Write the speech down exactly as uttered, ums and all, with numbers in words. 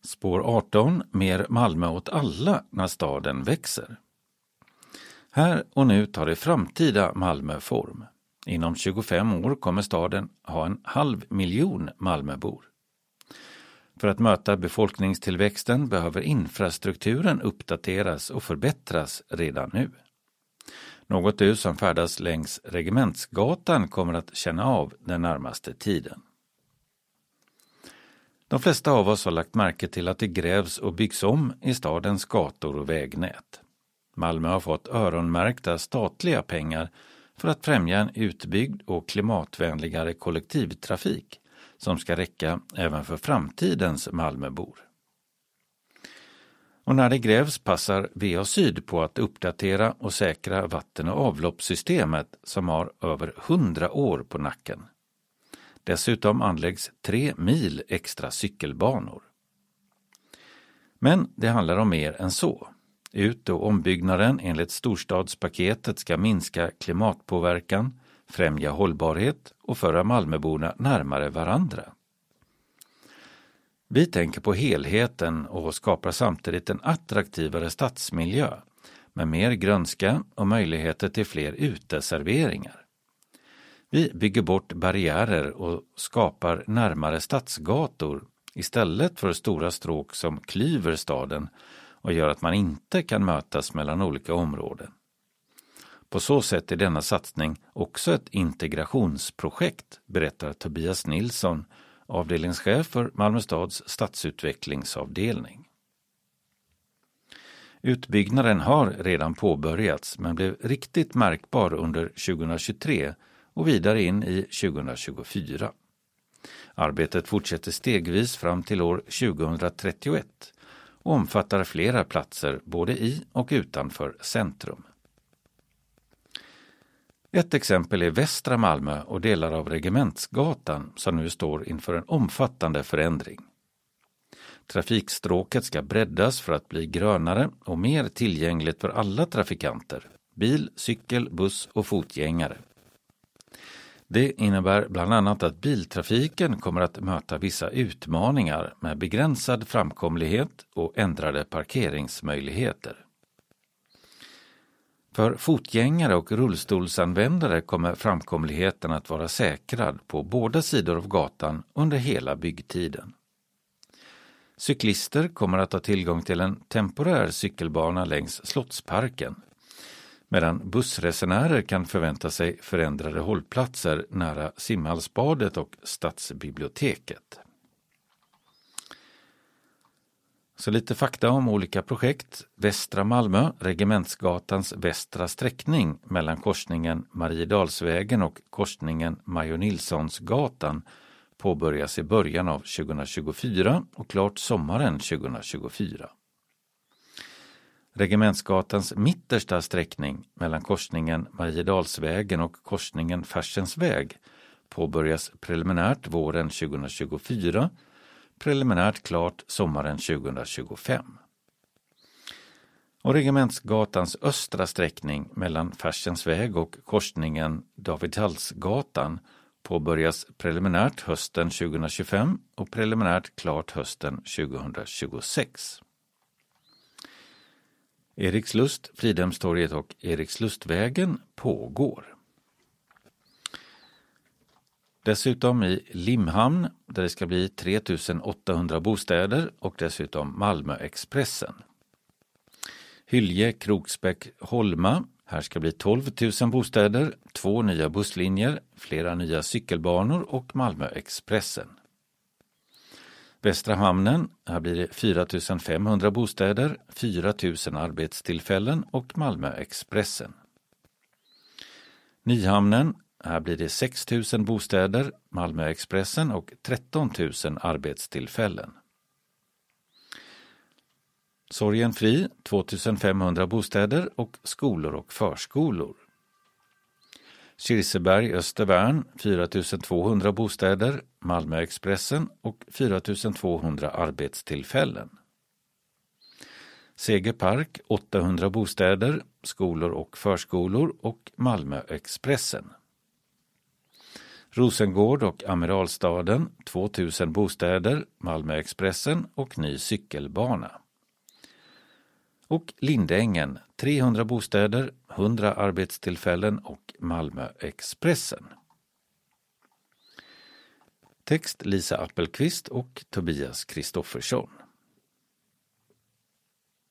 Spår arton, mer Malmö åt alla när staden växer. Här och nu tar det framtida Malmö form. Inom tjugofem år kommer staden ha en halv miljon Malmöbor. För att möta befolkningstillväxten behöver infrastrukturen uppdateras och förbättras redan nu. Något du som färdas längs Regementsgatan kommer att känna av den närmaste tiden. De flesta av oss har lagt märke till att det grävs och byggs om i stadens gator och vägnät. Malmö har fått öronmärkta statliga pengar för att främja en utbyggd och klimatvänligare kollektivtrafik som ska räcka även för framtidens Malmöbor. Och när det grävs passar V A Syd på att uppdatera och säkra vatten- och avloppssystemet som har över hundra år på nacken. Dessutom anläggs tre mil extra cykelbanor. Men det handlar om mer än så. Ut- och ombyggnaden enligt storstadspaketet ska minska klimatpåverkan, främja hållbarhet och föra Malmöborna närmare varandra. Vi tänker på helheten och skapar samtidigt en attraktivare stadsmiljö med mer grönska och möjligheter till fler uteserveringar. Vi bygger bort barriärer och skapar närmare stadsgator istället för stora stråk som klyver staden och gör att man inte kan mötas mellan olika områden. På så sätt är denna satsning också ett integrationsprojekt, berättar Tobias Nilsson, avdelningschef för Malmö stads stadsutvecklingsavdelning. Utbyggnaden har redan påbörjats men blev riktigt märkbar under tjugohundratjugotre och vidare in i tjugohundratjugofyra. Arbetet fortsätter stegvis fram till år tjugohundratrettioett och omfattar flera platser både i och utanför centrum. Ett exempel är västra Malmö och delar av Regementsgatan som nu står inför en omfattande förändring. Trafikstråket ska breddas för att bli grönare och mer tillgängligt för alla trafikanter, bil, cykel, buss och fotgängare. Det innebär bland annat att biltrafiken kommer att möta vissa utmaningar med begränsad framkomlighet och ändrade parkeringsmöjligheter. För fotgängare och rullstolsanvändare kommer framkomligheten att vara säkrad på båda sidor av gatan under hela byggtiden. Cyklister kommer att ha tillgång till en temporär cykelbana längs Slottsparken, medan bussresenärer kan förvänta sig förändrade hållplatser nära Simhallsbadet och Stadsbiblioteket. Så lite fakta om olika projekt. Västra Malmö, Regementsgatans västra sträckning mellan korsningen Mariedalsvägen och korsningen Major Nilssonsgatan påbörjas i början av tjugohundratjugofyra och klart sommaren tjugohundratjugofyra. Regementsgatans mittersta sträckning mellan korsningen Mariedalsvägen och korsningen Färsensväg påbörjas preliminärt våren tjugohundratjugofyra, preliminärt klart sommaren tjugohundratjugofem. Och Regementsgatans östra sträckning mellan Färsensväg och korsningen Davidhallsgatan påbörjas preliminärt hösten tjugohundratjugofem och preliminärt klart hösten tjugohundratjugosex. Erikslust, Fridhemstorget och Erikslustvägen pågår. Dessutom i Limhamn där det ska bli tre tusen åttahundra bostäder och dessutom Malmöexpressen. Hylje, Kroksbäck, Holma. Här ska bli tolv tusen bostäder, två nya busslinjer, flera nya cykelbanor och Malmöexpressen. Västra hamnen, här blir det fyra tusen femhundra bostäder, fyra tusen arbetstillfällen och Malmöexpressen. Nyhamnen, här blir det sex tusen bostäder, Malmöexpressen och tretton tusen arbetstillfällen. Sorgenfri, två tusen femhundra bostäder och skolor och förskolor. Kirseberg, Östervärn, fyra tusen tvåhundra bostäder, Malmöexpressen och fyra tusen tvåhundra arbetstillfällen. Segerpark, åttahundra bostäder, skolor och förskolor och Malmöexpressen. Rosengård och Amiralstaden, tvåtusen bostäder, Malmö-Expressen och ny cykelbana. Och Lindängen, trehundra bostäder, hundra arbetstillfällen och Malmö-Expressen. Text Lisa Appelqvist och Tobias Kristoffersson.